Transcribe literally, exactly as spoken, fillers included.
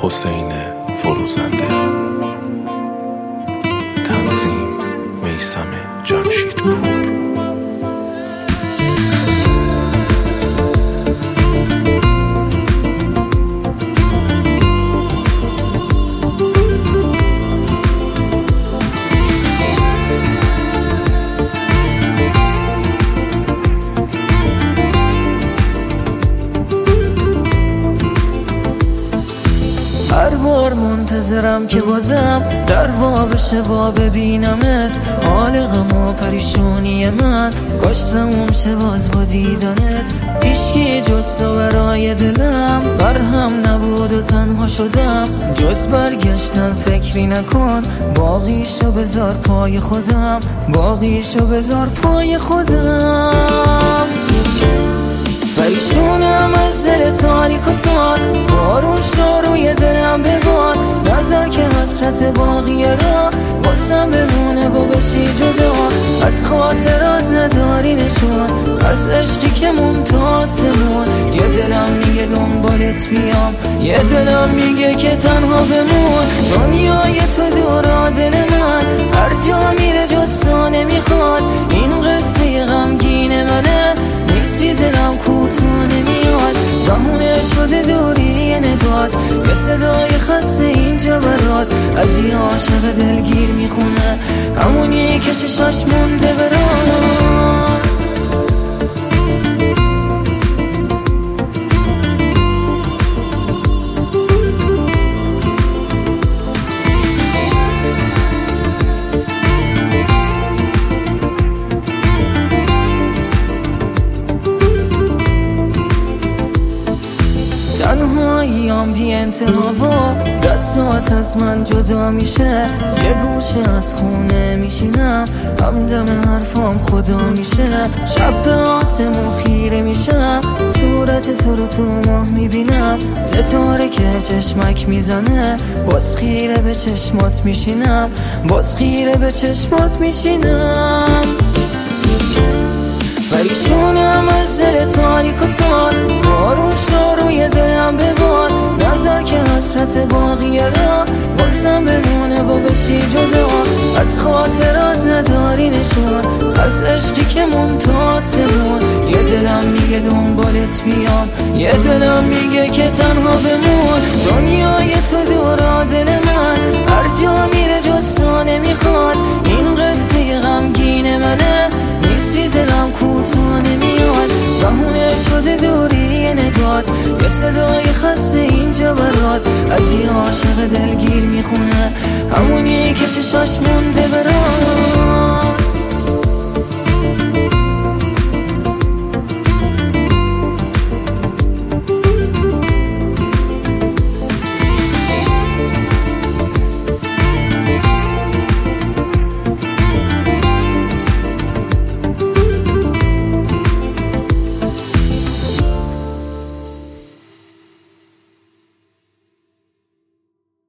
حسین فروزنده. تنظیم میثم جمشیدپور. هر بار منتظرم که بازم در وا بشه و ببینمت، حال غم و پریشونی من کاش تموم شه باز با دیدنت. هیچکی جز تو برای دلم مرهم نبود و تنها شدم، جز برگشتن فکری نکن، باقیشو بذار پای خودم، باقیشو بذار پای خودم. پریشونم از دل تاریک و تار، بارون شو روی دلم ببار، نظر که حسرت باقیه را واسم بمونه و بشی جدا. از خاطرات نداری نشون، از عشقی که ممتازمون. یه دلم میگه دنبالت بیام، یه دلم میگه که تنها بمون. دنیای تو دورا دل من، هر جا میره جز تو نمیخواد. این قصه غمگین منه، نیستی دلم کوتاه نمیاد. بهونه شده دوری نگات، یه صدای خسته اینجا برات، از یه عاشق دلگیر میخونه، همونی که چشاش مونده برات. تنهاییم بی انتها و دستات از من جدا میشه. یه گوشه از خونه میشینم، همدم حرفام خدا میشه. شب به آسمون خیره میشم، صورت تو رو تو ماه میبینم. ستاره که چشمک میزنه، باز خیره به چشمات میشینم، باز خیره به چشمات میشینم. پریشونم از دل تاریک و تار، بارون شو روی دلم ببار، نظر که حسرت باقیه را واسم بمونه و بشی جدا. از خاطرات نداری نشون، از عشقی که ممتازمون. یه دلم میگه دنبالت بیام، یه دلم میگه که تنها بمون. دنیای تو دورا دل من، هر جا میره جز تو نمیخواد. این قصه غمگین منه، نیستی دلم کوتاه نمیاد. بهونه شده دوری نگات، یه صدای خسته اینجا برات، از یه عاشق دلگیر میخونه، همونی که چشاش مونده برات.